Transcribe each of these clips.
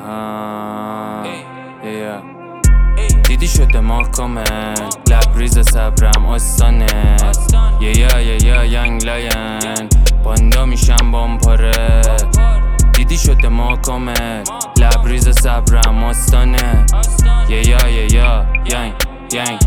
دیدی شده ماه کامل لبریز صبرم آستانه یا ینگ لاین باندا میشم بامپاره دیدی شده ماه کامل لبریز صبرم آستانه یا ینگ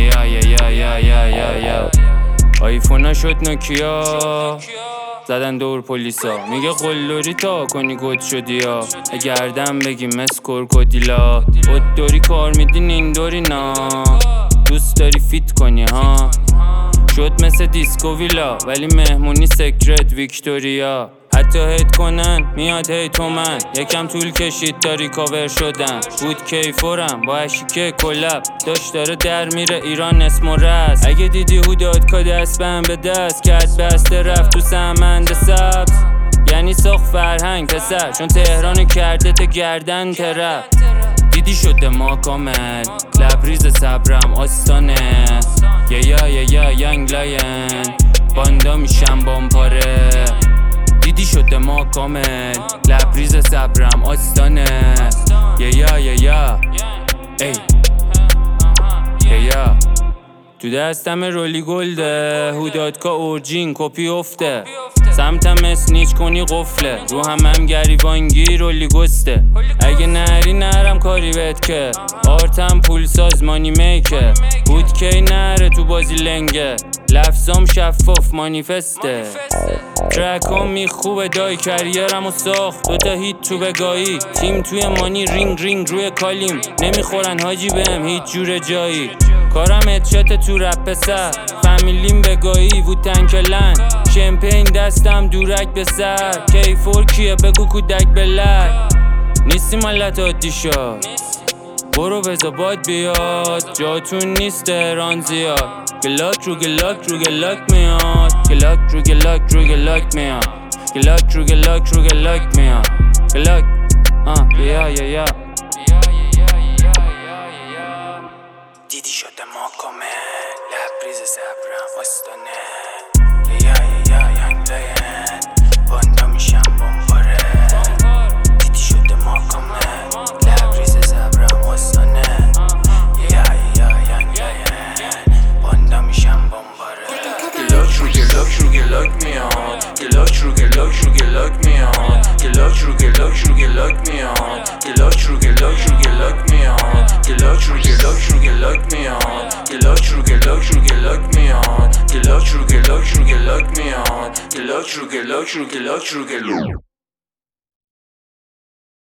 یا آیفونا شد نوکیا زدن دور پلیسا میگه قلدری تا کنی گد شدی ها گردم بگی مس کرکودیلا داری کار میدین این دوری نا دوست داری فیت کنی ها شد مثل دیسکو ویلا ولی مهمونی سکرت ویکتوریا حتی هیت کنن میاد هیتو من یکم طول کشید تا ریکاور شدن بود کیفورم با اشیکه کلب داشت داره در میره ایران اسم و رس اگه دیدی هودادکا دست بهم به دست کرد بسته رفت تو سمند سبز یعنی ساخت فرهنگ پسر چون تهرانو کرده تا گردن ترپ دیدی شده ما کامل لبریز صبرم آستانه یا ینگ لاین باندا میشم بامپاره دیدی شده ما کامل لبریز صبرم آستانه یا تو دستم رولی گلده هودادکا اورجین کپی افته سمتم اسنیچ کنی قفله رو هم گریبانگی رولی گسته اگه نری نرم کاری بهت که آرتم پولساز مانی میکه بود کی نره تو بازی لنگه لفظام شفاف مانیفسته ترکام میخوبه دای کریرم و ساخت دوتا هیت تو بگاهی تیم توی مانی رینگ روی کالیم نمیخورن حاجی بهم هیچ جور جایی کارم ادشات تو رپ پسر فامیلیم بگاهی ووتن کلن شمپین دستم دورک به سر کیفور کیه بگو کودک بلک نیستی مالت عادی شد برو بزا باد بیاد جاتون نیست تهران زیاد گلاک رو گلاک میاد گلاک رو گلاک میاد گلاک رو گلاک میاد گلاک یا دیدی شده ما کامل لبریز صبرم آستانه یا ینگ لاین باندا میشم بامپاره دیدی شده ما کامل لبریز صبرم آستانه یا ینگ لاین باندا میشم بامپاره گلاک رو گلاک میاد گلاک رو گلاک میاد گلاک رو گلاک میاد گلاک رو گلاک میاد گلاک رو گلاک میاد گلاک رو گلاک میاد گلاک رو گلاک میاد گلاک رو گلاک